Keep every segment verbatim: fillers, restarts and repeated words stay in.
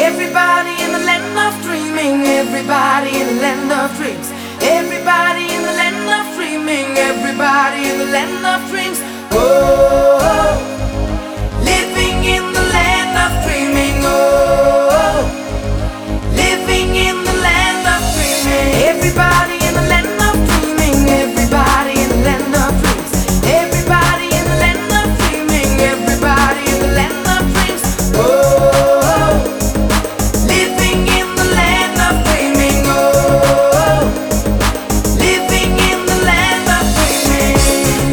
Everybody in the land of dreaming, everybody in the land of dreams. Everybody in the land of dreaming, everybody in the land of dreams. Oh, living in the land of dreaming. Oh, living in the land of dreaming. Everybody in the land of dreaming, everybody in the land of dreams. Everybody in the land of dreaming, everybody in the land of dreams. Oh, living in the land of dreaming. Oh, living in the land of dreaming.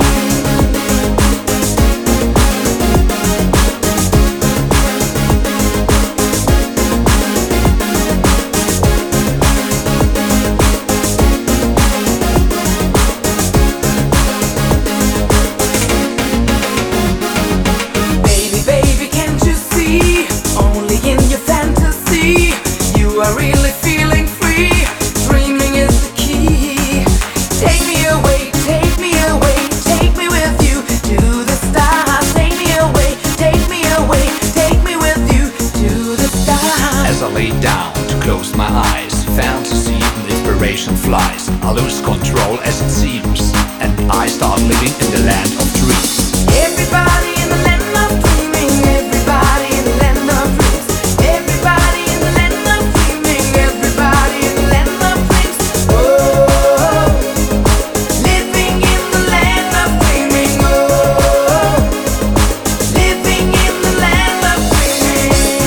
Baby, baby, can't you see? Only in your fantasy you are really feeling free. Dreaming is the key. Take me away, take me away, take me with you to the stars. Take me away, take me away, take me with you to the stars. As I lay down to close my eyes, fantasy and inspiration flies. I lose control as it seems, and I start living in the land of dreams. Everybody in the land of dreaming, everybody in the land of dreams. Everybody in the land of dreaming, everybody in the land of dreams. Oh, living in the land of dreaming. Oh, living in the land of dreaming.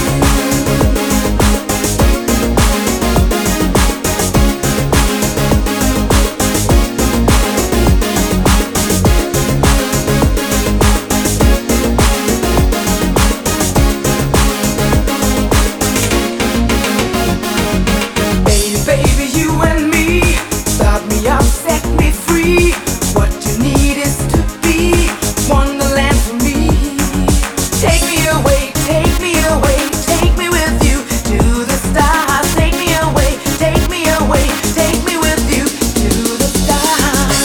Baby, baby, you and me, start me up, set me free. What you need is to be wonderland for me. Take me away, take me away, take me with you to the stars. Take me away, take me away, take me with you to the stars.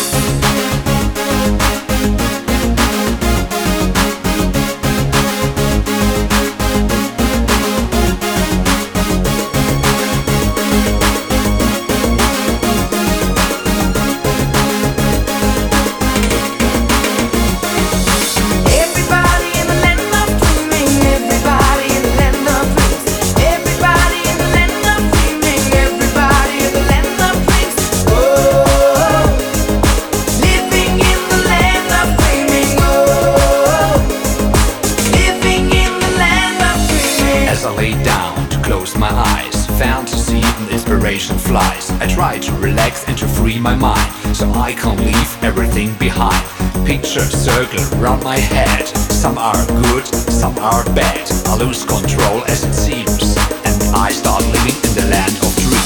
Everybody in the land of dreaming, everybody in the land of dreams. Everybody in the land of dreaming, everybody in the land of dreams. Oh, living in the land of dreaming. Oh, living in the land of dreaming. As I lay down to close my eyes, fantasy and inspiration flies. I try to relax and to free my mind, so I can leave everything behind. Pictures circle around my head. Some are good, some are bad. I lose control as it seems, and I start living in the land of dreams.